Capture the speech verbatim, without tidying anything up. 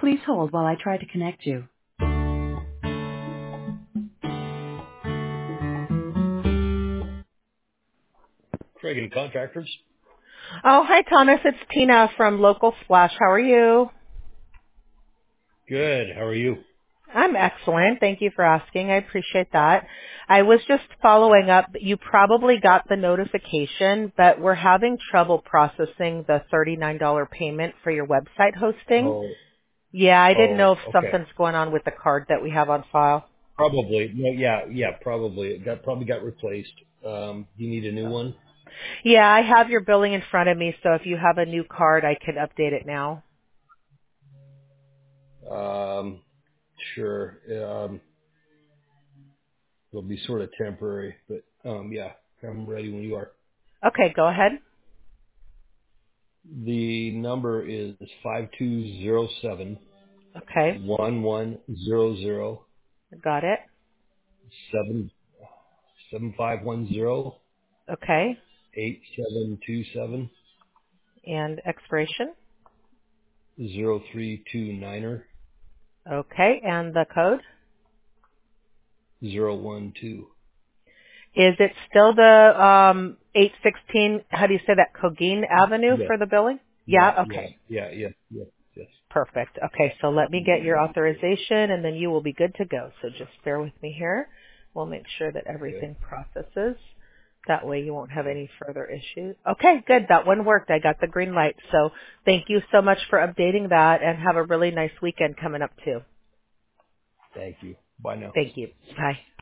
Please hold while I try to connect you. Craig and Contractors. Oh, hi, Thomas. It's Tina from Local Splash. How are you? Good. How are you? I'm excellent. Thank you for asking. I appreciate that. I was just following up. You probably got the notification, but we're having trouble processing the thirty-nine dollars payment for your website hosting. Oh, Yeah, I didn't know oh, if okay. something's going on with the card that we have on file. Probably. No, yeah, yeah, probably. It got probably got replaced. Um, do you need a new So. one? Yeah, I have your billing in front of me, so if you have a new card, I can update it now. Um, sure. Um, it'll be sort of temporary, but um, yeah, I'm ready when you are. Okay, go ahead. The number is five two zero seven Okay, one one zero zero got it. seven seven five one zero Okay, eight seven two seven and expiration. zero three two niner Okay, and the code. zero one two. Is it still the um, eight sixteen, how do you say that, Coguin Avenue Yes. for the billing? Yeah, Yeah, yeah, okay. yeah, yeah, yes, yes. Perfect. Okay, so let me get your authorization and then you will be good to go. So just bear with me here. We'll make sure that Okay. everything processes. That way you won't have any further issues. Okay, good. That one worked. I got the green light. So thank you so much for updating that and have a really nice weekend coming up too. Thank you. Bye now. Thank you. Bye.